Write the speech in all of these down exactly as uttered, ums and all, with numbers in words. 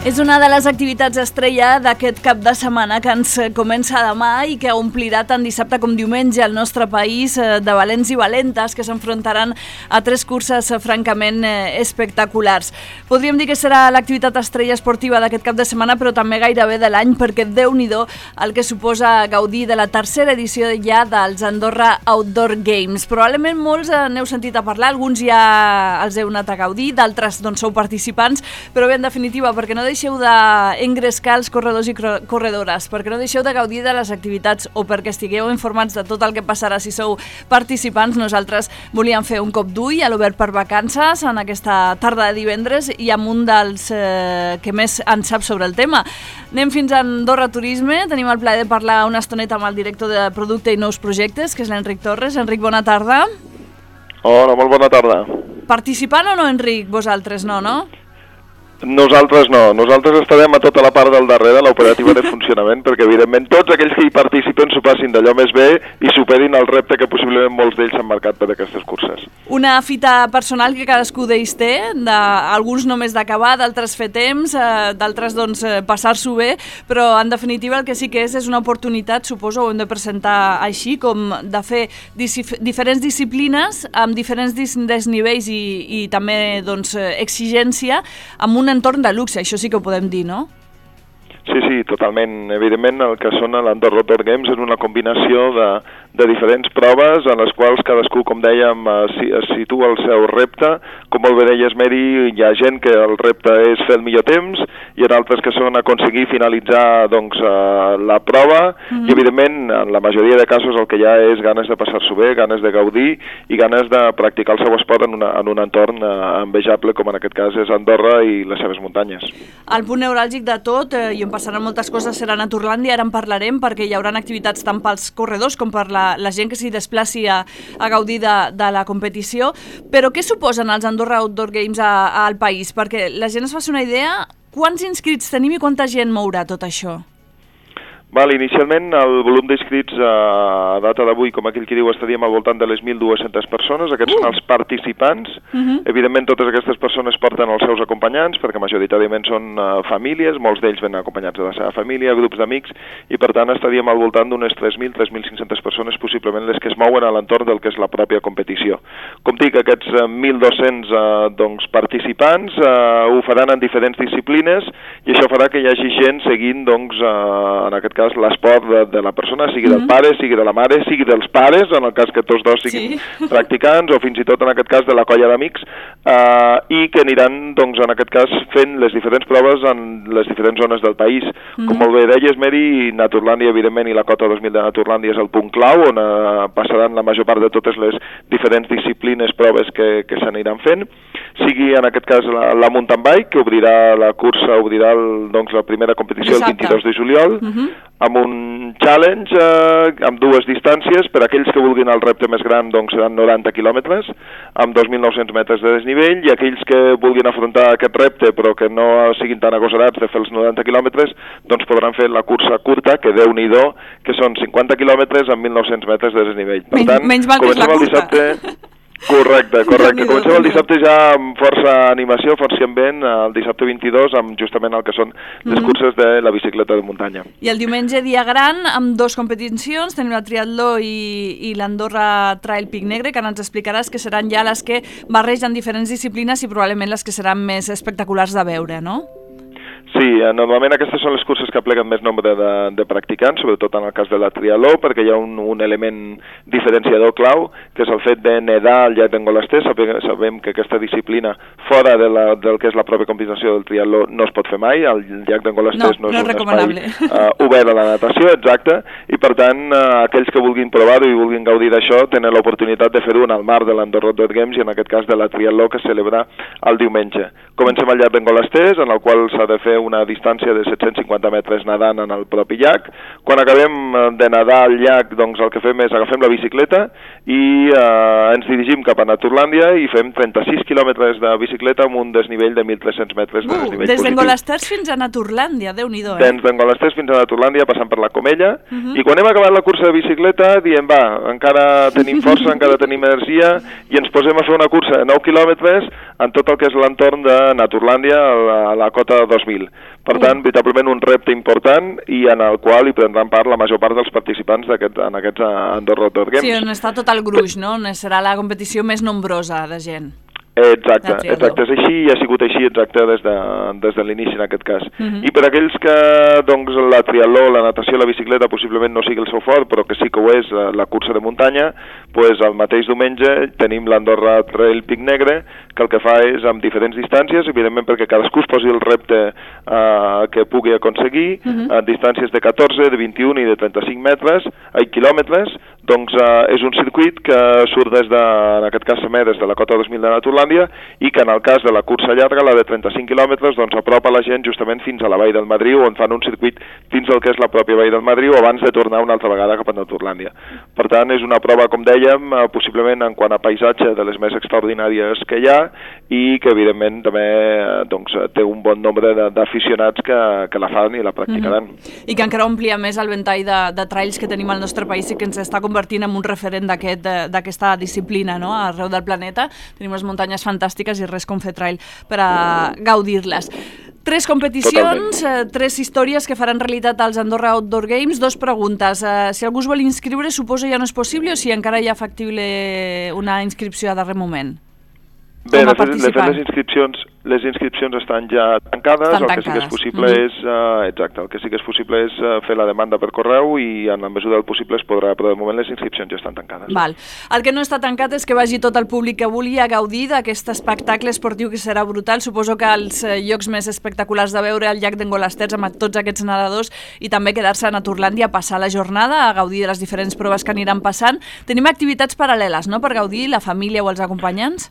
És una de les activitats estrella d'aquest cap de setmana que ens comença demà i que omplirà tant dissabte com diumenge el nostre país de valents i valentes que s'enfrontaran a tres curses francament espectaculars. Podríem dir que serà l'activitat estrella esportiva d'aquest cap de setmana, però també gairebé de l'any, perquè Déu-n'hi-do el que suposa gaudir de la tercera edició ja dels Andorra Outdoor Games. Probablement molts n'heu sentit a parlar, alguns ja els heu anat a gaudir, d'altres doncs sou participants, però bé, en definitiva, perquè no deixeu d'engrescar els corredors i corredores, perquè no deixeu de gaudir de les activitats o perquè estigueu informats de tot el que passarà si sou participants, nosaltres volíem fer un cop d'ull a l'Obert per Vacances en aquesta tarda de divendres i amb un dels eh, que més en sap sobre el tema. Anem fins a Andorra Turisme, tenim el plaer de parlar una estoneta amb el director de Producte i Nous Projectes, que és l'Enric Torres. Enric, bona tarda. Hola, molt bona tarda. Participant o no, Enric? Vosaltres no, no? Nosaltres no, nosaltres estarem a tota la part del darrere, l'operativa de funcionament, perquè evidentment tots aquells que hi participen s'ho passin d'allò més bé i superin el repte que possiblement molts d'ells s'han marcat per aquestes curses. Una fita personal que cadascú d'ells té, de, alguns només d'acabar, d'altres fer temps, eh, d'altres doncs passar-s'ho bé, però en definitiva el que sí que és és una oportunitat, suposo, ho hem de presentar així, com de fer diferents disciplines amb diferents desnivells i, i també doncs exigència, amb un entorn de luxe, això sí que ho podem dir, no? Sí, sí, totalment. Evidentment el que són l'Andorra Outdoor Games és una combinació de, de diferents proves en les quals cadascú, com dèiem, es situa el seu repte. Com molt bé deies, Mary, hi ha gent que el repte és fer el millor temps, hi ha altres que són aconseguir finalitzar doncs, la prova, mm-hmm. i evidentment en la majoria de casos el que hi ha és ganes de passar-s'ho bé, ganes de gaudir i ganes de practicar el seu esport en, una, en un entorn envejable com en aquest cas és Andorra i les seves muntanyes. El punt neuràlgic de tot, eh, i on passaran moltes coses, serà a Naturlàndia, ara en parlarem perquè hi haurà activitats tant pels corredors com per la, la gent que s'hi desplaci a, a gaudir de, de la competició, però què suposen els Andorra Outdoor Games a, a, al país? Perquè la gent es faci una idea, quants inscrits tenim i quanta gent mourà tot això? Val, inicialment el volum d'inscrits a data d'avui, com aquell qui diu, estaríem al voltant de les mil dues-centes persones. Aquests uh. són els participants. Uh-huh. Evidentment totes aquestes persones porten els seus acompanyants, perquè majoritàriament són uh, famílies, molts d'ells venen acompanyats de la seva família, grups d'amics, i per tant estaríem al voltant d'unes tres mil a tres mil cinc-centes persones, possiblement les que es mouen a l'entorn del que és la pròpia competició. Com dic, aquests uh, mil dos-cents uh, doncs, participants uh, ho faran en diferents disciplines i això farà que hi hagi gent seguint, doncs, uh, en aquest cas l'esport de, de la persona, sigui del mm-hmm. pare, sigui de la mare, sigui dels pares, en el cas que tots dos siguin sí. practicants, o fins i tot en aquest cas de la colla d'amics, eh, i que aniran, doncs, en aquest cas, fent les diferents proves en les diferents zones del país. Mm-hmm. Com molt bé deies, Mary, Naturlàndia, evidentment, i la Cota dos mil de Naturlàndia és el punt clau, on eh, passaran la major part de totes les diferents disciplines, proves que, que s'aniran fent, sigui en aquest cas la, la mountain bike, que obrirà la cursa, obrirà el, doncs, la primera competició Exacte. el vint-i-dos de juliol, mm-hmm. amb un challenge eh, amb dues distàncies. Per aquells que vulguin el repte més gran doncs seran noranta quilòmetres amb dos mil nou-cents metres de desnivell, i aquells que vulguin afrontar aquest repte però que no siguin tan agosarats de fer els noranta quilòmetres doncs podran fer la cursa curta, que Déu-n'hi-do, que són cinquanta quilòmetres amb mil nou-cents metres de desnivell. Per tant, menys mal que és la curta. Dissabte... Correcte, correcte. Comencem el dissabte ja amb força animació, força ambient, el dissabte vint-i-dos, amb justament el que són les mm-hmm. curses de la bicicleta de muntanya. I el diumenge, dia gran, amb dos competicions, tenim el triatló i, i l'Andorra Trail Pic Negre, que ara ens explicaràs que seran ja les que barregen diferents disciplines i probablement les que seran més espectaculars de veure, no? Sí, normalment aquestes són les curses que apleguen més nombre de, de practicants, sobretot en el cas de la triatló, perquè hi ha un, un element diferenciador clau, que és el fet de nedar al llac d'Engolasters. Sabem, sabem que aquesta disciplina, fora de la, del que és la pròpia combinació del triatló, no es pot fer mai. El llac d'Engolasters no, no és no un espai uh, obert a la natació, exacte, i per tant, uh, aquells que vulguin provar-ho i vulguin gaudir d'això, tenen l'oportunitat de fer-ho en el marc de l'Andorra Outdoor Games i en aquest cas de la triatló que es celebra el diumenge. Comencem al llac d'Engolasters, en el qual s'ha de fer una distància de set-cents cinquanta metres nedant en el propi llac. Quan acabem de nedar al llac, doncs el que fem és agafem la bicicleta i eh, ens dirigim cap a Naturlàndia i fem trenta-sis quilòmetres de bicicleta amb un desnivell de mil tres-cents metres de desnivell uh, des positiu. d'Engolasters fins a Naturlàndia, Déu-n'hi-do, eh? Des d'Engolasters fins a Naturlàndia, passant per la Comella, uh-huh. i quan hem acabat la cursa de bicicleta diem, va, encara tenim força, encara tenim energia, i ens posem a fer una cursa de nou quilòmetres en tot el que és l'entorn de Naturlàndia, a la, a la Cota dos mil. Per tant, veritablement un repte important i en el qual hi prendran part la major part dels participants d'aquest, en aquests Andorra Outdoor Games. Sí, on està tot el gruix, no? On serà la competició més nombrosa de gent. Exacte, exacte, és així i ha sigut així exacte des de, des de l'inici en aquest cas. Uh -huh. I per aquells que doncs, la triatló, la natació, la bicicleta possiblement no sigui el seu fort, però que sí que ho és la, la cursa de muntanya, doncs el mateix diumenge tenim l'Andorra Trail Pic Negre, que el que fa és amb diferents distàncies, evidentment perquè cadascú es posi el repte eh, que pugui aconseguir, uh -huh. a distàncies de catorze, de vint-i-un i de trenta-cinc metres, ai, quilòmetres, doncs eh, és un circuit que surt des de, en aquest cas també des de la Cota dos mil de Naturlàndia, i que en el cas de la cursa llarga, la de trenta-cinc quilòmetres, doncs apropa la gent justament fins a la Vall del Madriu, on fan un circuit fins al que és la pròpia Vall del Madriu, abans de tornar una altra vegada cap a Naturlàndia. Per tant, és una prova, com dèiem, eh, possiblement en quant a paisatge de les més extraordinàries que hi ha, i que evidentment també eh, doncs, té un bon nombre d'aficionats que, que la fan i la practicaran. Mm-hmm. I que encara omplia més el ventall de, de trails que tenim al nostre país i que ens està convertint en un referent d'aquesta disciplina, no?, arreu del planeta. Tenim les muntanyes fantàstiques i res com fer trail per a gaudir-les. Tres competicions, eh, tres històries que faran realitat als Andorra Outdoor Games. Dos preguntes. Eh, si algú es vol inscriure, suposo ja no és possible o si encara hi ha factible una inscripció a darrer moment? Bé, de fet, de fet les inscripcions les inscripcions estan ja tancades, estan el que tancades. sí que és possible mm-hmm. és uh, exacte, el que sí que és possible és uh, fer la demanda per correu i en la mesura del possible es podrà, però de moment les inscripcions ja estan tancades. Val. El que no està tancat és que vagi tot el públic que vulgui a gaudir d'aquest espectacle esportiu que serà brutal. Suposo que els eh, llocs més espectaculars de veure el llac d'Engolasters amb tots aquests nedadors i també quedar-se a Naturlàndia a passar la jornada, a gaudir de les diferents proves que aniran passant. Tenim activitats paral·leles, no?, per gaudir la família o els acompanyants?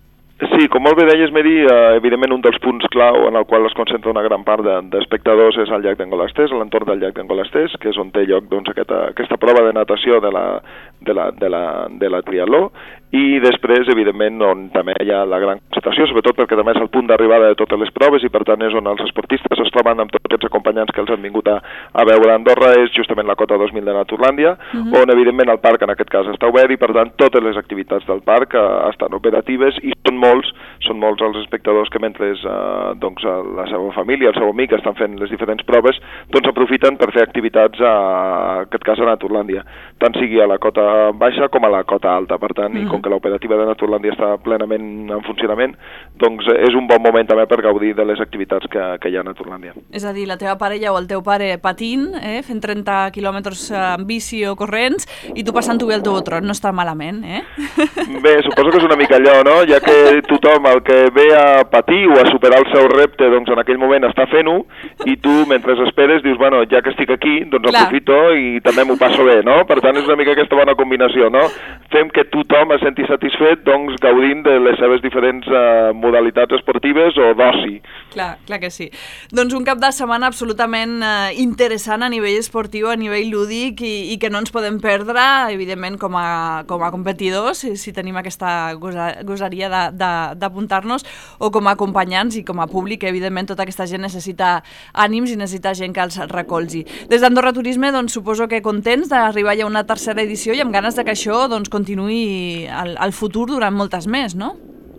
Sí, com molt bé deies, Meri, eh, evidentment un dels punts clau en el qual es concentra una gran part d'espectadors de, és el llac d'Engolasters, a l'entorn del llac d'Engolasters, que és on té lloc doncs, aquesta, aquesta prova de natació de la, de la, de la, de la triatló, i després, evidentment, on també hi ha la gran concentració, sobretot perquè també és el punt d'arribada de totes les proves i per tant és on els esportistes es troben amb tots aquests acompanyants que els han vingut a, a veure a Andorra, és justament la Cota dos mil de Naturlàndia, uh-huh. on evidentment el parc en aquest cas està obert i per tant totes les activitats del parc eh, estan operatives i són molts, són molts els espectadors que mentre eh, doncs, la seva família, el seu amic estan fent les diferents proves, doncs aprofiten per fer activitats a, en aquest cas a Naturlàndia, tant sigui a la cota baixa com a la cota alta, per tant, uh-huh. i com que l'operativa de Naturlàndia està plenament en funcionament, doncs és un bon moment també per gaudir de les activitats que, que hi ha a Naturlàndia. És a dir, la teva parella o el teu pare patint, eh, fent trenta quilòmetres en bici o corrents, i tu passant-ho bé el teu tron, no està malament, eh? Bé, suposo que és una mica allò, no? Ja que tothom, el que ve a patir o a superar el seu repte, doncs en aquell moment està fent-ho, i tu, mentre esperes, dius, bueno, ja que estic aquí, doncs Clar. aprofito i també m'ho passo bé, no? Per tant, és una mica aquesta bona combinació, no? Fem que tothom es senti satisfet, doncs, gaudint de les seves diferents uh, modalitats esportives o d'oci. Clar, clar que sí. Doncs un cap de setmana absolutament uh, interessant a nivell esportiu, a nivell lúdic i, i que no ens podem perdre, evidentment, com a, com a competidors, si, si tenim aquesta gosa, gosaria d'apuntar-nos, o com a acompanyants i com a públic, evidentment, tota aquesta gent necessita ànims i necessita gent que els recolzi. Des d'Andorra Turisme, doncs, suposo que contents d'arribar ja a una tercera edició i amb ganes de que això doncs, continuï al, al futur durant moltes més, no?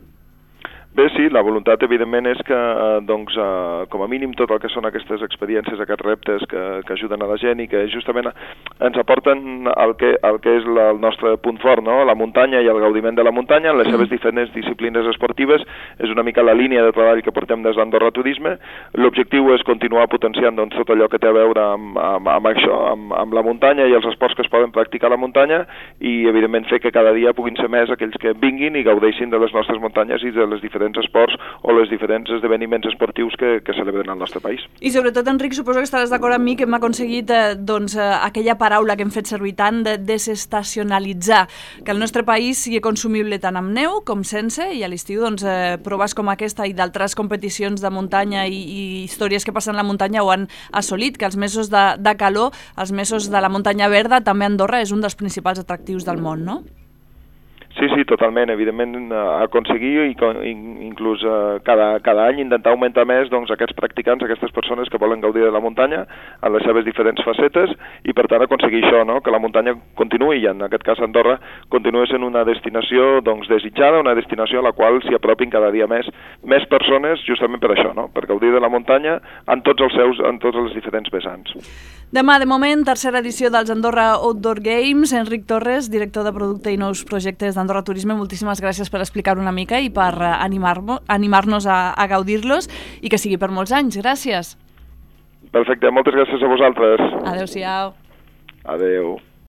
Bé, sí, la voluntat evidentment és que doncs, eh, com a mínim tot el que són aquestes experiències, aquests reptes que, que ajuden a la gent i que justament ens aporten el que, el que és la, el nostre punt fort, no? La muntanya i el gaudiment de la muntanya en les seves diferents disciplines esportives és una mica la línia de treball que portem des d'Andorra Turisme. L'objectiu és continuar potenciant doncs, tot allò que té a veure amb, amb, amb això, amb, amb la muntanya i els esports que es poden practicar a la muntanya i evidentment fer que cada dia puguin ser més aquells que vinguin i gaudeixin de les nostres muntanyes i de les diferents esports o les diferents esdeveniments esportius que, que celebren al nostre país. I sobretot, Enric, suposo que estaràs d'acord amb mi que hem aconseguit eh, doncs, eh, aquella paraula que hem fet servir tant de desestacionalitzar, que el nostre país sigui consumible tant amb neu com sense, i a l'estiu doncs, eh, proves com aquesta i d'altres competicions de muntanya i, i històries que passen a la muntanya ho han assolit, que els mesos de, de calor, els mesos de la muntanya verda, també Andorra és un dels principals atractius del món, no? Sí, sí, totalment. Evidentment, aconseguir i inclús eh, cada, cada any intentar augmentar més doncs, aquests practicants, aquestes persones que volen gaudir de la muntanya en les seves diferents facetes i, per tant, aconseguir això, no? Que la muntanya continuï, i en aquest cas Andorra, continuï sent una destinació doncs, desitjada, una destinació a la qual s'hi apropin cada dia més més persones, justament per això, no? Per gaudir de la muntanya en tots els seus, en tots els diferents vessants. Demà, de moment, tercera edició dels Andorra Outdoor Games. Enric Torres, director de producte i nous projectes d'Andorra Turisme, moltíssimes gràcies per explicar-ho una mica i per animar-nos animar-nos a, a gaudir-los i que sigui per molts anys. Gràcies. Perfecte, moltes gràcies a vosaltres. Adéu-siau. Adéu.